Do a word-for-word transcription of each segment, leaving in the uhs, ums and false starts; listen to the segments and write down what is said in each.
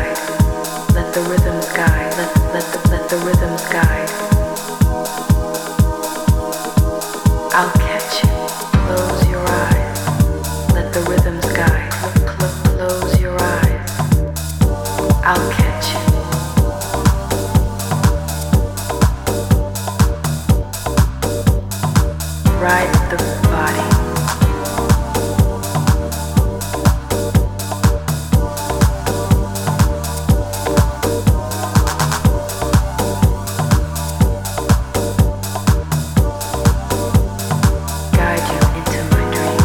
guide. Let the rhythms guide. Let let the let the rhythms guide. I'll catch you. Close your eyes. Let the rhythms guide. Cl- cl- close your eyes. I'll catch you. Ride the body. Guide you into my dream.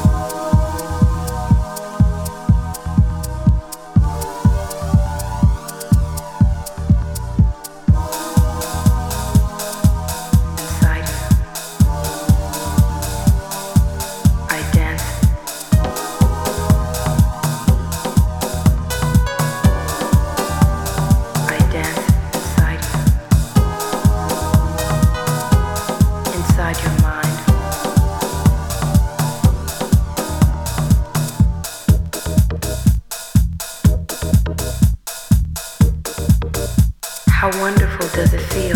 Inside you. I dance. I dance inside you. Inside your mind. How wonderful does it feel?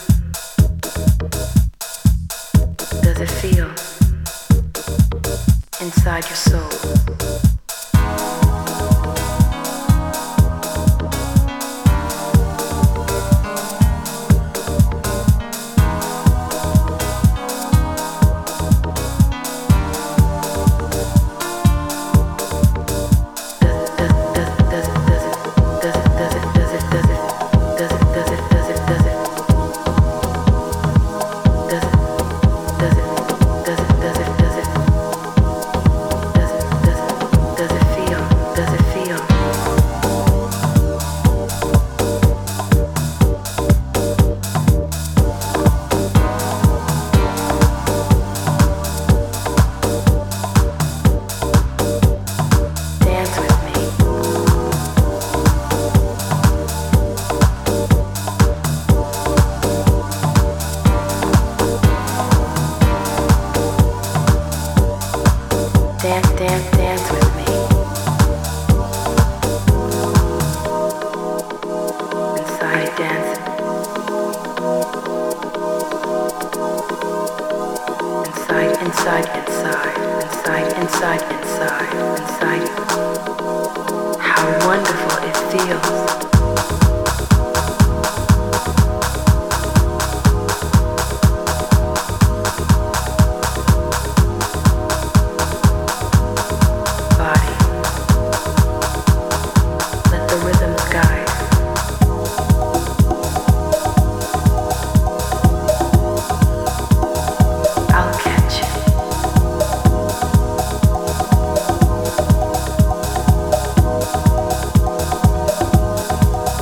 Does it feel inside your soul? Dance with me. Dance, dance, dance with me. Inside dance. Inside, inside, inside, inside, inside, inside, inside. How wonderful it feels.